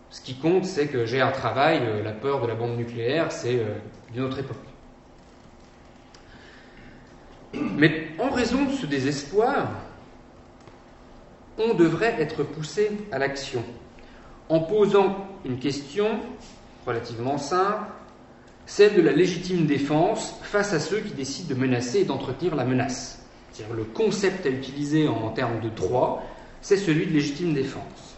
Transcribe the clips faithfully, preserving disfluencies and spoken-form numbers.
Ce qui compte, c'est que j'ai un travail, euh, la peur de la bombe nucléaire, c'est euh, d'une autre époque. Mais en raison de ce désespoir, on devrait être poussé à l'action, en posant une question relativement simple, celle de la légitime défense face à ceux qui décident de menacer et d'entretenir la menace. C'est-à-dire le concept à utiliser en termes de droit, c'est celui de légitime défense.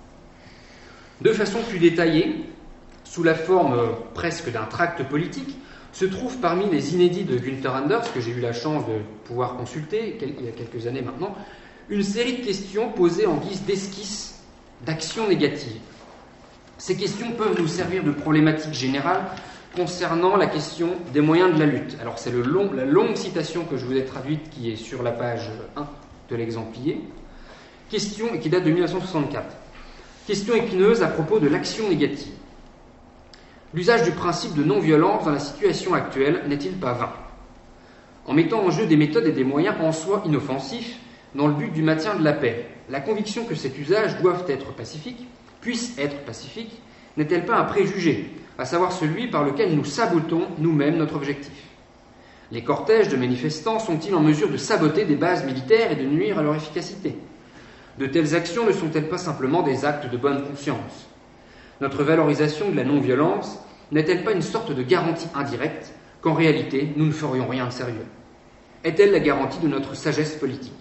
De façon plus détaillée, sous la forme euh, presque d'un tract politique, se trouve parmi les inédits de Günther Anders, que j'ai eu la chance de pouvoir consulter il y a quelques années maintenant, une série de questions posées en guise d'esquisse d'action négative. Ces questions peuvent nous servir de problématique générale concernant la question des moyens de la lutte. Alors c'est le long, la longue citation que je vous ai traduite qui est sur la page un de l'exemplier, question et qui date de mille neuf cent soixante-quatre. Question épineuse à propos de l'action négative. L'usage du principe de non-violence dans la situation actuelle n'est-il pas vain? En mettant en jeu des méthodes et des moyens en soi inoffensifs dans le but du maintien de la paix, la conviction que cet usage doit être pacifique, puisse être pacifique, n'est-elle pas un préjugé, à savoir celui par lequel nous sabotons nous-mêmes notre objectif? Les cortèges de manifestants sont-ils en mesure de saboter des bases militaires et de nuire à leur efficacité? De telles actions ne sont-elles pas simplement des actes de bonne conscience? Notre valorisation de la non-violence n'est-elle pas une sorte de garantie indirecte qu'en réalité nous ne ferions rien de sérieux? Est-elle la garantie de notre sagesse politique?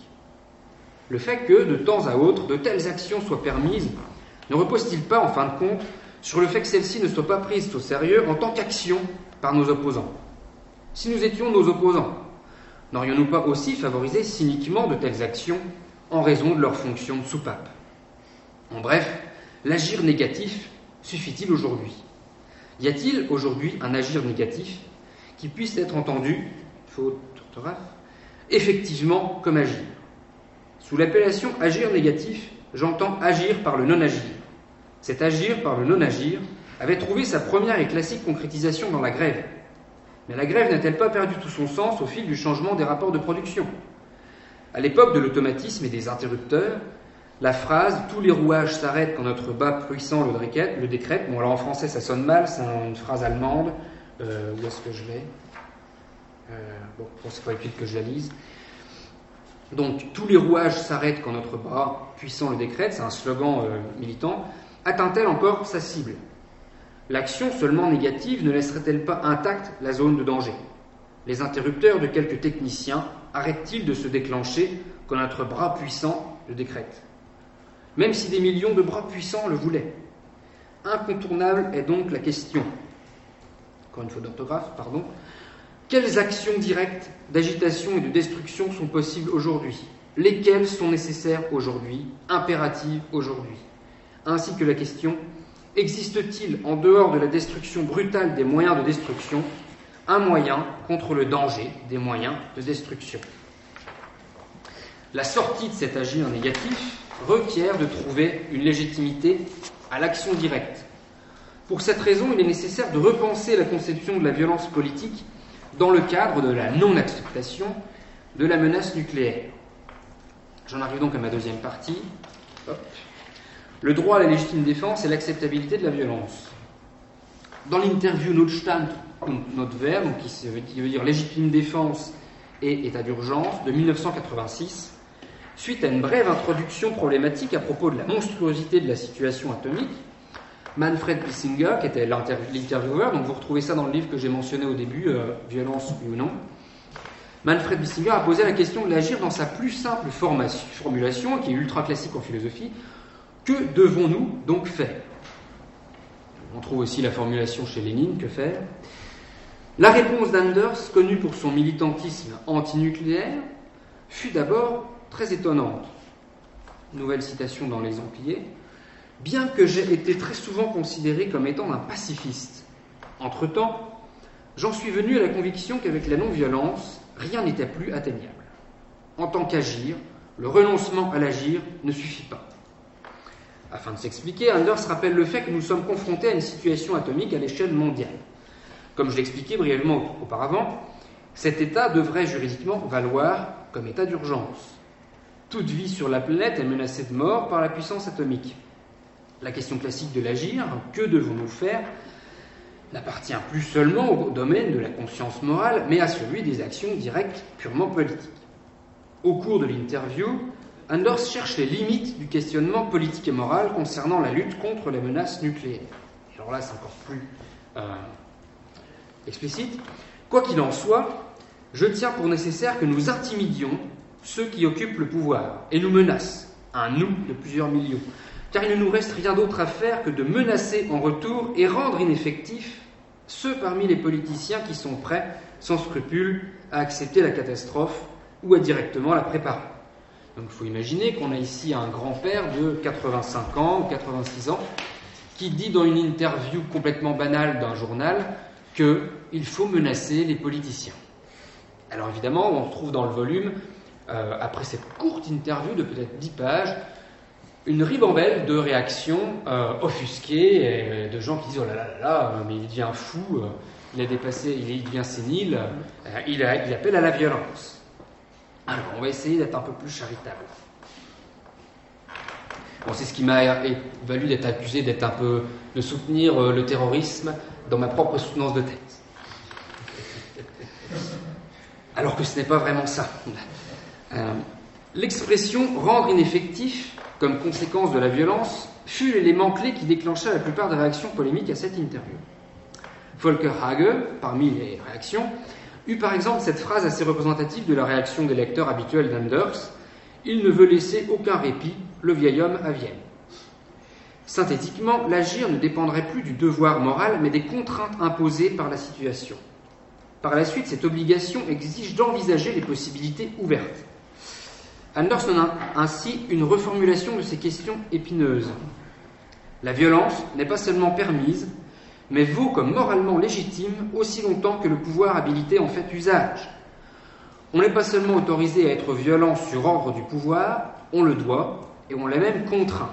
Le fait que, de temps à autre, de telles actions soient permises ne repose-t-il pas, en fin de compte, sur le fait que celles-ci ne soient pas prises au sérieux en tant qu'action par nos opposants? Si nous étions nos opposants, n'aurions-nous pas aussi favorisé cyniquement de telles actions en raison de leur fonction de soupape? En bref, l'agir négatif suffit-il aujourd'hui? Y a-t-il aujourd'hui un agir négatif qui puisse être entendu, faute d'orthographe, effectivement comme agir? Sous l'appellation agir négatif, j'entends agir par le non-agir. Cet agir par le non-agir avait trouvé sa première et classique concrétisation dans la grève. Mais la grève n'a-t-elle pas perdu tout son sens au fil du changement des rapports de production? À l'époque de l'automatisme et des interrupteurs, la phrase « tous les rouages s'arrêtent quand notre bas puissant le décrète », le décrète, bon alors en français ça sonne mal, c'est une phrase allemande, euh, où est-ce que je l'ai euh, Bon, c'est pas utile que je la lise. Donc, tous les rouages s'arrêtent quand notre bras puissant le décrète, c'est un slogan euh, militant. Atteint-elle encore sa cible? L'action seulement négative ne laisserait-elle pas intacte la zone de danger? Les interrupteurs de quelques techniciens arrêtent-ils de se déclencher quand notre bras puissant le décrète? Même si des millions de bras puissants le voulaient. Incontournable est donc la question, encore une faute d'orthographe, pardon, quelles actions directes d'agitation et de destruction sont possibles aujourd'hui? Lesquelles sont nécessaires aujourd'hui, impératives aujourd'hui? Ainsi que la question, existe-t-il, en dehors de la destruction brutale des moyens de destruction, un moyen contre le danger des moyens de destruction? La sortie de cet agir négatif requiert de trouver une légitimité à l'action directe. Pour cette raison, il est nécessaire de repenser la conception de la violence politique dans le cadre de la non-acceptation de la menace nucléaire. J'en arrive donc à ma deuxième partie. Hop. Le droit à la légitime défense et l'acceptabilité de la violence. Dans l'interview Notstand und Notwehr, donc qui, qui veut dire légitime défense et état d'urgence, de mille neuf cent quatre-vingt-six, suite à une brève introduction problématique à propos de la monstruosité de la situation atomique, Manfred Bissinger, qui était l'intervieweur, donc vous retrouvez ça dans le livre que j'ai mentionné au début, euh, Violence oui ou non, Manfred Bissinger a posé la question de l'agir dans sa plus simple formulation, qui est ultra classique en philosophie. Que devons-nous donc faire? On trouve aussi la formulation chez Lénine, que faire? La réponse d'Anders, connue pour son militantisme antinucléaire, fut d'abord très étonnante. Nouvelle citation dans les Empires. Bien que j'ai été très souvent considéré comme étant un pacifiste, entre-temps, j'en suis venu à la conviction qu'avec la non-violence, rien n'était plus atteignable. En tant qu'agir, le renoncement à l'agir ne suffit pas. Afin de s'expliquer, Anders rappelle le fait que nous sommes confrontés à une situation atomique à l'échelle mondiale. Comme je l'expliquais brièvement auparavant, cet état devrait juridiquement valoir comme état d'urgence. Toute vie sur la planète est menacée de mort par la puissance atomique. La question classique de l'agir, que devons-nous faire, n'appartient plus seulement au domaine de la conscience morale, mais à celui des actions directes purement politiques. Au cours de l'interview, Anders cherche les limites du questionnement politique et moral concernant la lutte contre les menaces nucléaires. Et alors là, c'est encore plus euh, explicite. Quoi qu'il en soit, je tiens pour nécessaire que nous intimidions ceux qui occupent le pouvoir et nous menacent, un nous de plusieurs millions, car il ne nous reste rien d'autre à faire que de menacer en retour et rendre ineffectifs ceux parmi les politiciens qui sont prêts, sans scrupule, à accepter la catastrophe ou à directement la préparer. Donc il faut imaginer qu'on a ici un grand-père de quatre-vingt-cinq ans ou quatre-vingt-six ans qui dit dans une interview complètement banale d'un journal qu'il faut menacer les politiciens. Alors évidemment, on retrouve dans le volume, euh, après cette courte interview de peut-être dix pages, une ribambelle de réactions euh, offusquées, et de gens qui disent « Oh là là là là, mais il devient fou, euh, il a dépassé, il devient sénile, euh, il, a, il appelle à la violence. » Alors, on va essayer d'être un peu plus charitable. Bon, c'est ce qui m'a valu d'être accusé d'être un peu, de soutenir euh, le terrorisme dans ma propre soutenance de tête. Alors que ce n'est pas vraiment ça. Euh, l'expression « rendre ineffectif » comme conséquence de la violence, fut l'élément clé qui déclencha la plupart des réactions polémiques à cette interview. Volker Hage, parmi les réactions, eut par exemple cette phrase assez représentative de la réaction des lecteurs habituels d'Anders : « Il ne veut laisser aucun répit, le vieil homme à Vienne. » Synthétiquement, l'agir ne dépendrait plus du devoir moral, mais des contraintes imposées par la situation. Par la suite, cette obligation exige d'envisager les possibilités ouvertes. Anders donne ainsi une reformulation de ces questions épineuses. La violence n'est pas seulement permise, mais vaut comme moralement légitime aussi longtemps que le pouvoir habilité en fait usage. On n'est pas seulement autorisé à être violent sur ordre du pouvoir, on le doit, et on l'est même contraint.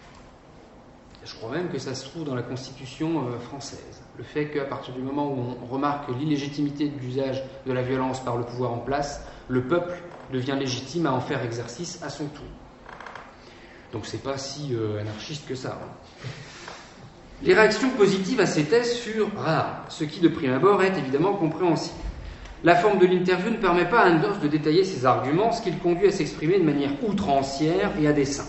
Je crois même que ça se trouve dans la Constitution française. Le fait qu'à partir du moment où on remarque l'illégitimité de l'usage de la violence par le pouvoir en place, le peuple devient légitime à en faire exercice à son tour. Donc c'est pas si euh, anarchiste que ça. Hein. Les réactions positives à ces thèses furent rares, ce qui de prime abord est évidemment compréhensible. La forme de l'interview ne permet pas à Anders de détailler ses arguments, ce qui le conduit à s'exprimer de manière outrancière et à dessein.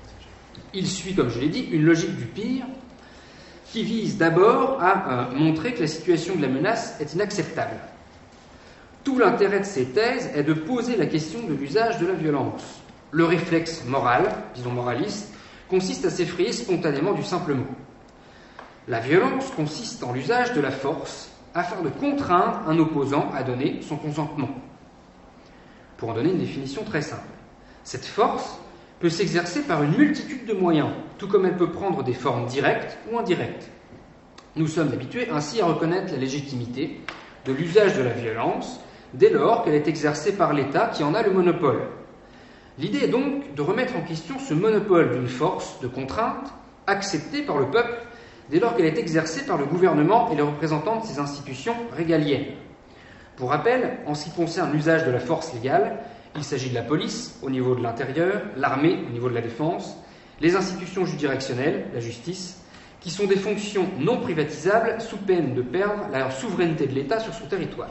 Il suit, comme je l'ai dit, une logique du pire qui vise d'abord à euh, montrer que la situation de la menace est inacceptable. Tout l'intérêt de ces thèses est de poser la question de l'usage de la violence. Le réflexe moral, disons moraliste, consiste à s'effrayer spontanément du simple mot. La violence consiste en l'usage de la force afin de contraindre un opposant à donner son consentement. Pour en donner une définition très simple, cette force peut s'exercer par une multitude de moyens, tout comme elle peut prendre des formes directes ou indirectes. Nous sommes habitués ainsi à reconnaître la légitimité de l'usage de la violence dès lors qu'elle est exercée par l'État qui en a le monopole. L'idée est donc de remettre en question ce monopole d'une force de contrainte acceptée par le peuple dès lors qu'elle est exercée par le gouvernement et les représentants de ses institutions régaliennes. Pour rappel, en ce qui concerne l'usage de la force légale, il s'agit de la police au niveau de l'intérieur, l'armée au niveau de la défense, les institutions juridictionnelles, la justice, qui sont des fonctions non privatisables sous peine de perdre la souveraineté de l'État sur son territoire.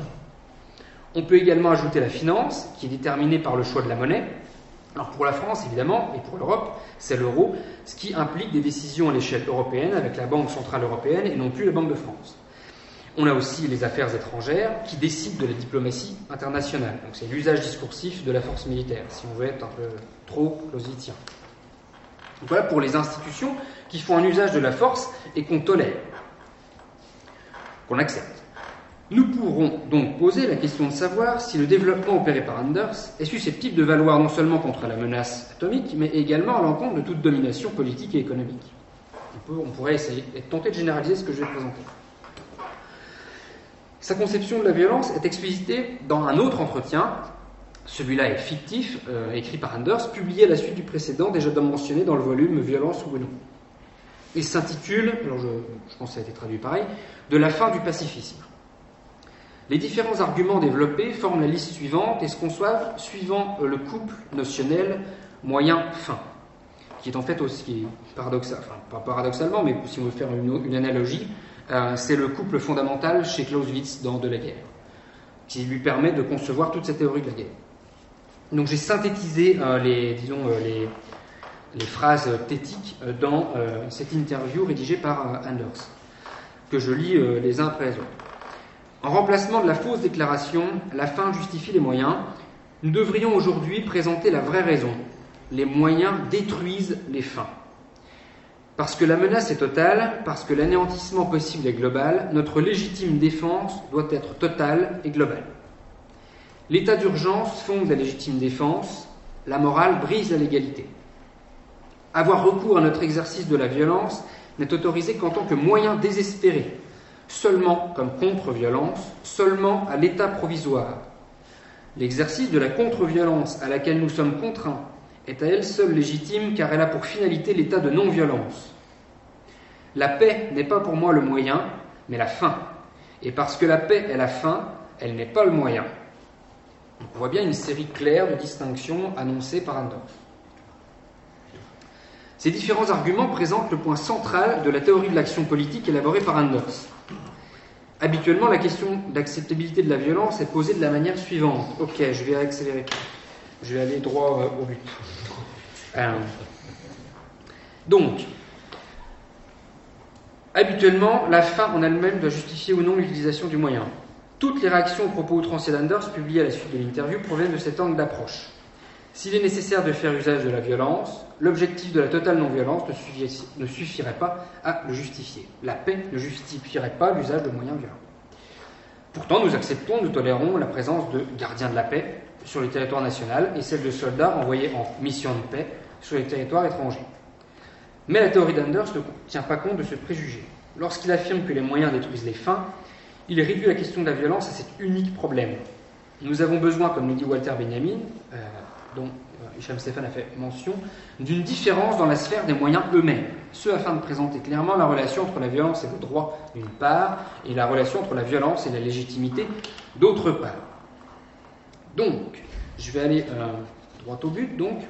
On peut également ajouter la finance, qui est déterminée par le choix de la monnaie. Alors pour la France, évidemment, et pour l'Europe, c'est l'euro, ce qui implique des décisions à l'échelle européenne avec la Banque centrale européenne et non plus la Banque de France. On a aussi les affaires étrangères qui décident de la diplomatie internationale. Donc c'est l'usage discoursif de la force militaire, si on veut être un peu trop clausitien. Donc voilà pour les institutions qui font un usage de la force et qu'on tolère, qu'on accepte. Nous pourrons donc poser la question de savoir si le développement opéré par Anders est susceptible de valoir non seulement contre la menace atomique, mais également à l'encontre de toute domination politique et économique. On, peut, on pourrait essayer, tenter de généraliser ce que je vais présenter. Sa conception de la violence est explicitée dans un autre entretien, celui-là est fictif, euh, écrit par Anders, publié à la suite du précédent, déjà mentionné dans le volume « Violence ou non ». Il s'intitule, alors je, je pense que ça a été traduit pareil, « De la fin du pacifisme ». Les différents arguments développés forment la liste suivante et se conçoivent suivant le couple notionnel moyen-fin. qui est en fait aussi paradoxal, enfin pas paradoxalement, mais si on veut faire une, une analogie, euh, c'est le couple fondamental chez Clausewitz dans De la guerre, qui lui permet de concevoir toute cette théorie de la guerre. Donc j'ai synthétisé euh, les, disons, euh, les, les phrases thétiques euh, dans euh, cette interview rédigée par euh, Anders, que je lis euh, les uns après les autres. En remplacement de la fausse déclaration, la fin justifie les moyens, nous devrions aujourd'hui présenter la vraie raison. Les moyens détruisent les fins. Parce que la menace est totale, parce que l'anéantissement possible est global, notre légitime défense doit être totale et globale. L'état d'urgence fonde la légitime défense, la morale brise la légalité. Avoir recours à notre exercice de la violence n'est autorisé qu'en tant que moyen désespéré, seulement comme contre-violence, seulement à l'état provisoire. L'exercice de la contre-violence à laquelle nous sommes contraints est à elle seule légitime car elle a pour finalité l'état de non-violence. La paix n'est pas pour moi le moyen, mais la fin. Et parce que la paix est la fin, elle n'est pas le moyen. Donc on voit bien une série claire de distinctions annoncées par Anders. Ces différents arguments présentent le point central de la théorie de l'action politique élaborée par Anders. Habituellement, la question d'acceptabilité de la violence est posée de la manière suivante. Ok, je vais accélérer. Je vais aller droit euh, au but. Euh, donc, habituellement, la fin en elle-même doit justifier ou non l'utilisation du moyen. Toutes les réactions aux propos outranciers d'Anders publiées à la suite de l'interview proviennent de cet angle d'approche. S'il est nécessaire de faire usage de la violence, l'objectif de la totale non-violence ne suffirait pas à le justifier. La paix ne justifierait pas l'usage de moyens violents. Pourtant, nous acceptons, nous tolérons la présence de gardiens de la paix sur le territoire national et celle de soldats envoyés en mission de paix sur les territoires étrangers. Mais la théorie d'Anders ne tient pas compte de ce préjugé. Lorsqu'il affirme que les moyens détruisent les fins, il réduit la question de la violence à cet unique problème. Nous avons besoin, comme le dit Walter Benjamin, euh, dont euh, Hicham Stephan a fait mention, d'une différence dans la sphère des moyens eux-mêmes, ce afin de présenter clairement la relation entre la violence et le droit d'une part, et la relation entre la violence et la légitimité d'autre part. Donc, je vais aller euh, droit au but, donc.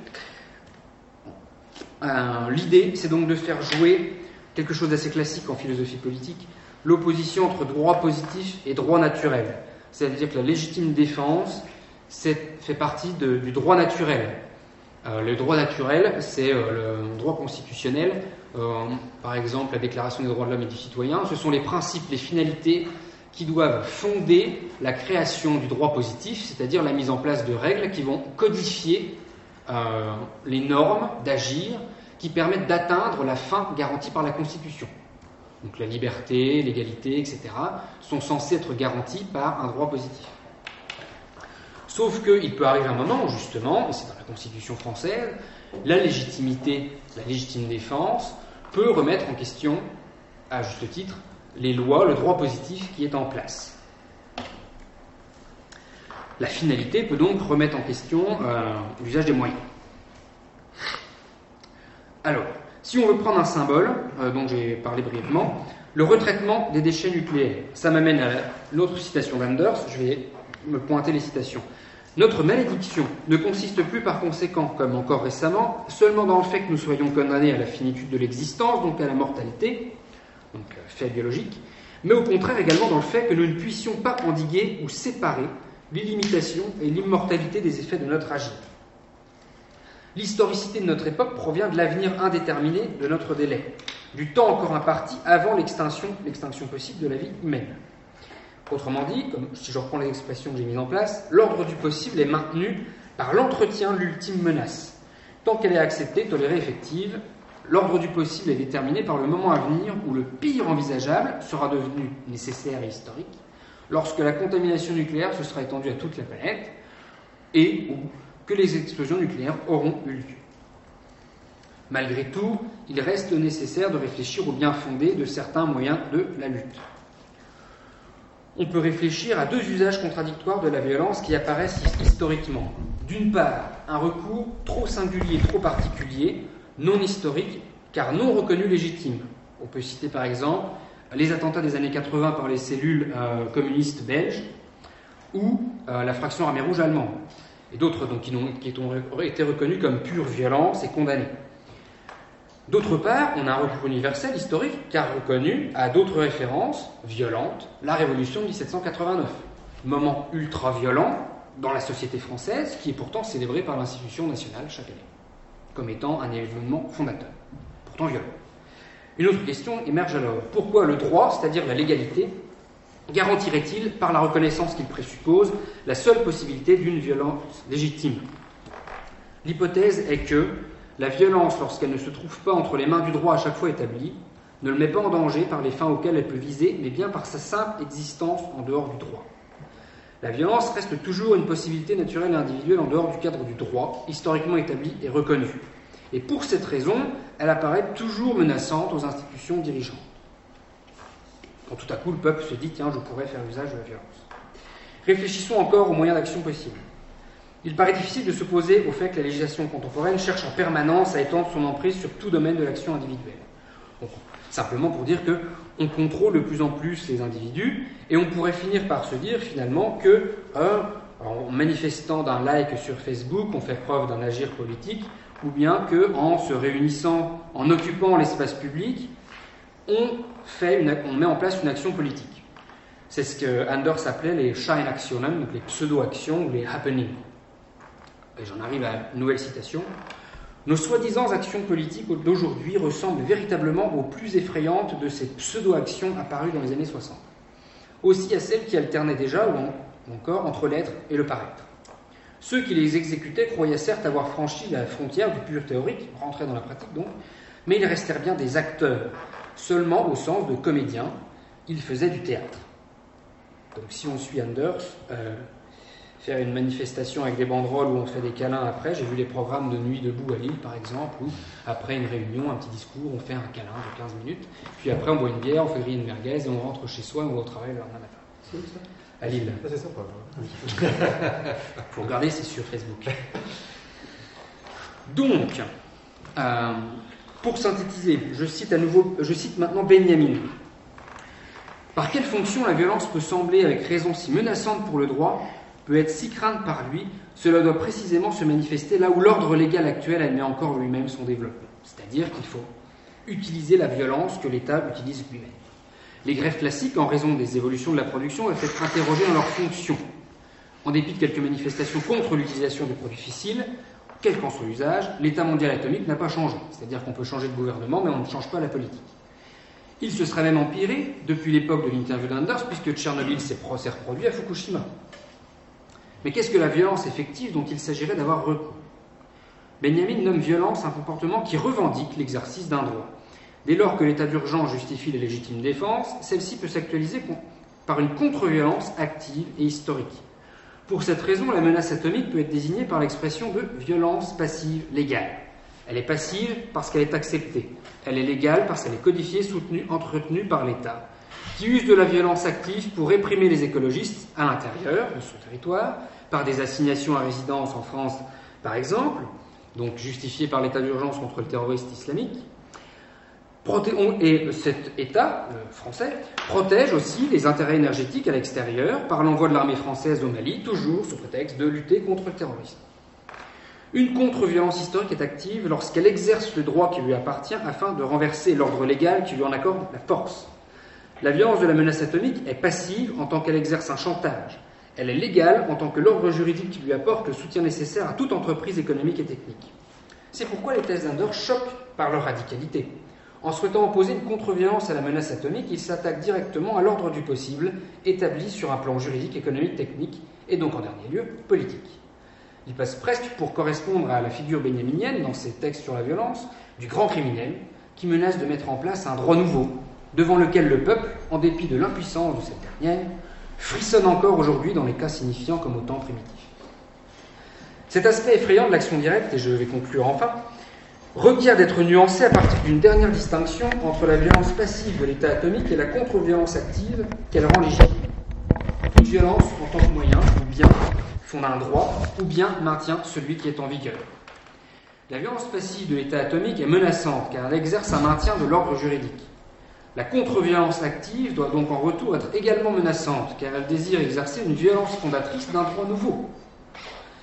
Euh, l'idée, c'est donc de faire jouer quelque chose d'assez classique en philosophie politique, l'opposition entre droit positif et droit naturel. C'est-à-dire que la légitime défense c'est, fait partie de, du droit naturel. Euh, le droit naturel, c'est euh, le droit constitutionnel, euh, par exemple la Déclaration des droits de l'homme et du citoyen. Ce sont les principes, les finalités qui doivent fonder la création du droit positif, c'est-à-dire la mise en place de règles qui vont codifier euh, les normes d'agir qui permettent d'atteindre la fin garantie par la Constitution. Donc la liberté, l'égalité, et cetera sont censés être garantis par un droit positif. Sauf qu'il peut arriver un moment où, justement, et c'est dans la Constitution française, la légitimité, la légitime défense peut remettre en question, à juste titre, les lois, le droit positif qui est en place. La finalité peut donc remettre en question euh, l'usage des moyens. Alors, si on veut prendre un symbole, euh, dont j'ai parlé brièvement, le retraitement des déchets nucléaires. Ça m'amène à l'autre citation d'Anders, je vais me pointer les citations. Notre malédiction ne consiste plus par conséquent, comme encore récemment, seulement dans le fait que nous soyons condamnés à la finitude de l'existence, donc à la mortalité, donc fait biologique, mais au contraire également dans le fait que nous ne puissions pas endiguer ou séparer l'illimitation et l'immortalité des effets de notre agir. L'historicité de notre époque provient de l'avenir indéterminé de notre délai, du temps encore imparti avant l'extinction, l'extinction possible de la vie humaine. Autrement dit, comme si je reprends les expressions que j'ai mises en place, l'ordre du possible est maintenu par l'entretien de l'ultime menace. Tant qu'elle est acceptée, tolérée, effective, l'ordre du possible est déterminé par le moment à venir où le pire envisageable sera devenu nécessaire et historique, lorsque la contamination nucléaire se sera étendue à toute la planète et où que les explosions nucléaires auront eu lieu. Malgré tout, il reste nécessaire de réfléchir au bien fondé de certains moyens de la lutte. On peut réfléchir à deux usages contradictoires de la violence qui apparaissent historiquement. D'une part, un recours trop singulier, trop particulier, non historique, car non reconnu légitime. On peut citer par exemple les attentats des années quatre-vingts par les cellules euh, communistes belges ou euh, la fraction armée rouge allemande, et d'autres donc, qui, ont, qui ont été reconnus comme pure violence et condamnés. D'autre part, on a un recours universel, historique, car reconnu à d'autres références violentes, la Révolution de mille sept cent quatre-vingt-neuf, moment ultra-violent dans la société française, qui est pourtant célébré par l'institution nationale chaque année, comme étant un événement fondateur, pourtant violent. Une autre question émerge alors. Pourquoi le droit, c'est-à-dire la légalité, garantirait-il, par la reconnaissance qu'il présuppose, la seule possibilité d'une violence légitime? L'hypothèse est que la violence, lorsqu'elle ne se trouve pas entre les mains du droit à chaque fois établi, ne le met pas en danger par les fins auxquelles elle peut viser, mais bien par sa simple existence en dehors du droit. La violence reste toujours une possibilité naturelle et individuelle en dehors du cadre du droit, historiquement établi et reconnu. Et pour cette raison, elle apparaît toujours menaçante aux institutions dirigeantes. Quand tout à coup le peuple se dit « tiens, je pourrais faire usage de la violence ». Réfléchissons encore aux moyens d'action possibles. Il paraît difficile de s'opposer au fait que la législation contemporaine cherche en permanence à étendre son emprise sur tout domaine de l'action individuelle. Donc, simplement pour dire qu'on contrôle de plus en plus les individus, et on pourrait finir par se dire finalement que, euh, en manifestant d'un like sur Facebook, on fait preuve d'un agir politique, ou bien qu'en se réunissant, en occupant l'espace public, on, fait une, on met en place une action politique. C'est ce que Anders appelait les Scheinaktionen, donc les pseudo-actions ou les happenings. Et j'en arrive à une nouvelle citation. Nos soi-disant actions politiques d'aujourd'hui ressemblent véritablement aux plus effrayantes de ces pseudo-actions apparues dans les années soixante. Aussi à celles qui alternaient déjà, ou encore, entre l'être et le paraître. Ceux qui les exécutaient croyaient certes avoir franchi la frontière du pur théorique, rentraient dans la pratique donc, mais ils restèrent bien des acteurs, seulement au sens de comédiens. Ils faisaient du théâtre. Donc si on suit Anders, euh, faire une manifestation avec des banderoles où on fait des câlins après, j'ai vu les programmes de Nuit debout à Lille par exemple, où après une réunion, un petit discours, on fait un câlin de quinze minutes, puis après on boit une bière, on fait griller une merguez et on rentre chez soi et on va au travail le lendemain matin. C'est où ça ? À Lille. Ah, c'est sympa. Oui. Il faut regarder, c'est sur Facebook. Donc, euh, pour synthétiser, je cite à nouveau, je cite maintenant Benjamin. Par quelle fonction la violence peut sembler, avec raison, si menaçante pour le droit, peut être si crainte par lui, cela doit précisément se manifester là où l'ordre légal actuel admet encore lui-même son développement. C'est-à-dire qu'il faut utiliser la violence que l'État utilise lui-même. Les grèves classiques, en raison des évolutions de la production, doivent être interrogées dans leur fonction. En dépit de quelques manifestations contre l'utilisation de produits fissiles, quel qu'en soit l'usage, l'État mondial atomique n'a pas changé. C'est-à-dire qu'on peut changer de gouvernement, mais on ne change pas la politique. Il se serait même empiré depuis l'époque de l'interview d'Anders, puisque Tchernobyl s'est reproduit à Fukushima. Mais qu'est-ce que la violence effective dont il s'agirait d'avoir recours? Benjamin nomme violence un comportement qui revendique l'exercice d'un droit. Dès lors que l'état d'urgence justifie les légitimes défenses, celle-ci peut s'actualiser par une contre-violence active et historique. Pour cette raison, la menace atomique peut être désignée par l'expression de violence passive légale. Elle est passive parce qu'elle est acceptée. Elle est légale parce qu'elle est codifiée, soutenue, entretenue par l'État, qui use de la violence active pour réprimer les écologistes à l'intérieur de son territoire, par des assignations à résidence en France, par exemple, donc justifiées par l'état d'urgence contre le terroriste islamique. Et cet État euh, français protège aussi les intérêts énergétiques à l'extérieur par l'envoi de l'armée française au Mali, toujours sous prétexte de lutter contre le terrorisme. Une contre-violence historique est active lorsqu'elle exerce le droit qui lui appartient afin de renverser l'ordre légal qui lui en accorde la force. La violence de la menace atomique est passive en tant qu'elle exerce un chantage. Elle est légale en tant que l'ordre juridique qui lui apporte le soutien nécessaire à toute entreprise économique et technique. C'est pourquoi les thèses d'Anders choquent par leur radicalité. En souhaitant opposer une contre-violence à la menace atomique, il s'attaque directement à l'ordre du possible, établi sur un plan juridique, économique, technique, et donc en dernier lieu, politique. Il passe presque pour correspondre à la figure benjaminienne, dans ses textes sur la violence, du grand criminel, qui menace de mettre en place un droit nouveau, devant lequel le peuple, en dépit de l'impuissance de cette dernière, frissonne encore aujourd'hui dans les cas signifiants comme au temps primitif. Cet aspect effrayant de l'action directe, et je vais conclure enfin, requiert d'être nuancé à partir d'une dernière distinction entre la violence passive de l'état atomique et la contre-violence active qu'elle rend légitime. Toute violence en tant que moyen, ou bien fonde un droit, ou bien maintient celui qui est en vigueur. La violence passive de l'état atomique est menaçante car elle exerce un maintien de l'ordre juridique. La contre-violence active doit donc en retour être également menaçante car elle désire exercer une violence fondatrice d'un droit nouveau.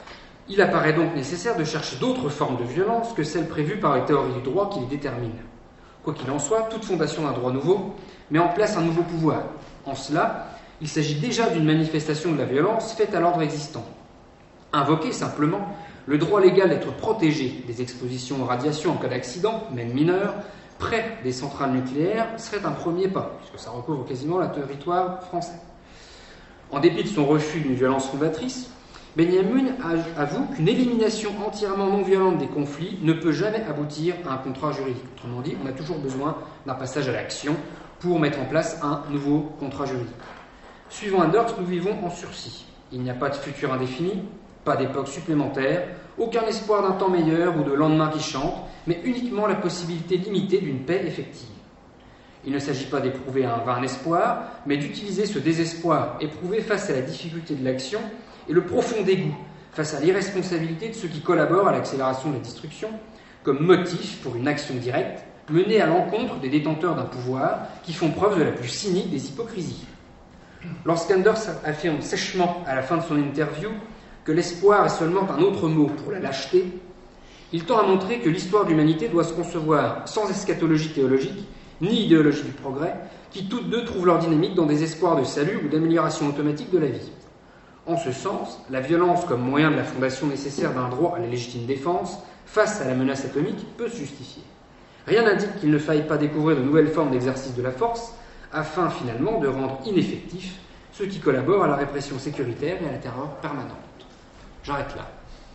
Il apparaît donc nécessaire de chercher d'autres formes de violence que celles prévues par les théories du droit qui les déterminent. Quoi qu'il en soit, toute fondation d'un droit nouveau met en place un nouveau pouvoir. En cela, il s'agit déjà d'une manifestation de la violence faite à l'ordre existant. Invoquer simplement le droit légal d'être protégé des expositions aux radiations en cas d'accident, même mineur, près des centrales nucléaires, serait un premier pas, puisque ça recouvre quasiment le territoire français. En dépit de son refus d'une violence fondatrice, Benjamin avoue qu'une élimination entièrement non violente des conflits ne peut jamais aboutir à un contrat juridique. Autrement dit, on a toujours besoin d'un passage à l'action pour mettre en place un nouveau contrat juridique. Suivant Anders, nous vivons en sursis. Il n'y a pas de futur indéfini, pas d'époque supplémentaire, aucun espoir d'un temps meilleur ou de lendemain qui chante, mais uniquement la possibilité limitée d'une paix effective. Il ne s'agit pas d'éprouver un vain espoir, mais d'utiliser ce désespoir éprouvé face à la difficulté de l'action et le profond dégoût face à l'irresponsabilité de ceux qui collaborent à l'accélération de la destruction comme motif pour une action directe menée à l'encontre des détenteurs d'un pouvoir qui font preuve de la plus cynique des hypocrisies. Lorsqu'Anders affirme sèchement à la fin de son interview que l'espoir est seulement un autre mot pour la lâcheté, il tend à montrer que l'histoire de l'humanité doit se concevoir sans eschatologie théologique ni idéologie du progrès, qui toutes deux trouvent leur dynamique dans des espoirs de salut ou d'amélioration automatique de la vie. En ce sens, la violence comme moyen de la fondation nécessaire d'un droit à la légitime défense face à la menace atomique peut se justifier. Rien n'indique qu'il ne faille pas découvrir de nouvelles formes d'exercice de la force afin finalement de rendre ineffectifs ceux qui collaborent à la répression sécuritaire et à la terreur permanente. J'arrête là.